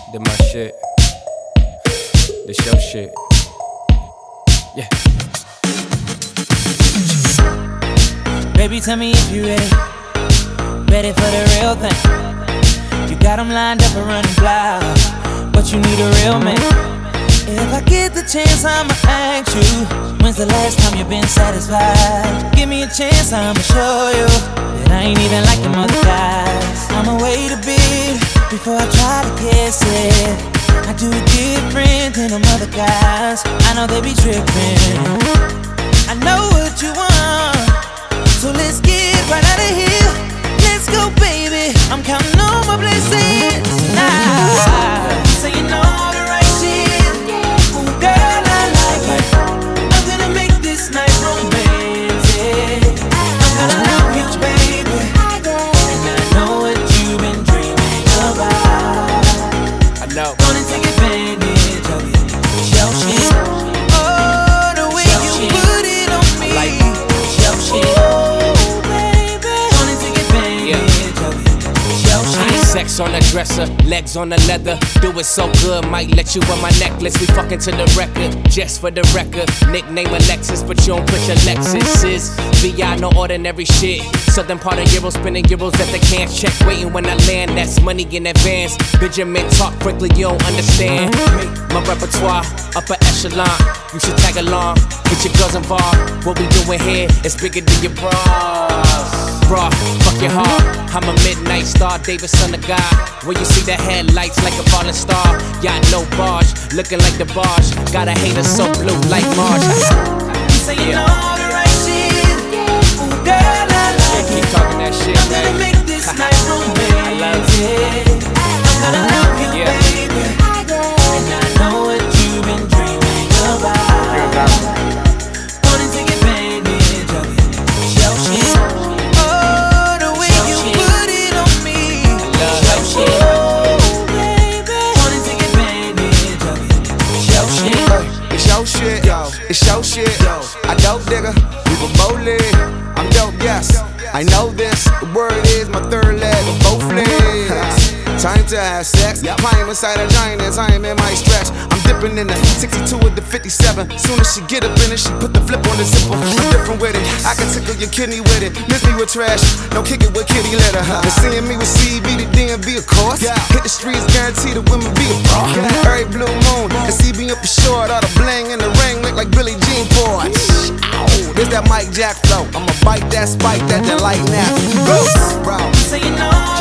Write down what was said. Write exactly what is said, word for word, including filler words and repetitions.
Did my shit. This your shit. Yeah. Baby, tell me if you ready. Ready for the real thing. You got them lined up and running wild, but you need a real man. If I get the chance, I'ma ask you, when's the last time you been satisfied? Give me a chance, I'ma show you that I ain't even like them other guys. I'ma wait a bit before I try to kiss it. I do it different than them other guys. I know they be tripping. I know what you want, so let's get right out of here. Let's go, baby. I'm counting on my blessings tonight. Saying all the right shit. Ooh, girl, I like it. I'm gonna make this night romantic. I'm gonna love you, baby, and I know what you've been dreaming about. I know. Gonna take advantage of it. Show shit. Oh, the way Show you shit. put it on me. I like it. Show shit. Ooh, baby. Gonna take advantage of it. Show shit. Sex on the dresser, legs on the leather. Do it so good, might let you on my necklace. We fucking to the record, just for the record. Nickname Alexis, but you don't put your Lexuses. V I, no ordinary shit. Southern part of Euro, spinning euros at the can't check. Waiting when I land, that's money in advance. Benjamin talk, frankly, you don't understand. My repertoire, upper echelon. You should tag along, get your girls involved. What we doing here is bigger than your bras. Bruh, fuck your heart. I'm a midnight star, Davis son of God. When you see the headlights like a falling star, yacht no barge, looking like the barge. Got a hater so blue like Marge. Saying all the right shit. Ooh, girl, I like Keep it. talking that shit, I'm gonna man. make this night romantic. I'm gonna love you, Yeah. baby, and I know what you've been dreaming about. Wanna take advantage of it. Show shit. Oh, the way Show you shit. put it on me. love Show that shit. Oh, baby. Wanna take advantage of it. Show shit. It's your shit, yo. It's your shit, yo. I dope digger, we were bowling. I'm dope, yes. I know this. The word is my third leg of both legs. Time to have sex. Climb inside a giant as I am in my stretch. I'm dipping in the sixty-two with the fifty-seven. Soon as she get up in it, she put the flip on the zipper. I'm different with it. I can tickle your kidney with it. Miss me with trash, no kick it with kitty litter. And seeing me with C B, the D M V, of course. Hit the streets, guarantee the women be a pro. Every blue moon, and C B up for short. All the bling in the ring look like Billie Jean Ford. There's that Mike Jack flow. I'ma bite that spike that then light nap. Bro, Saying all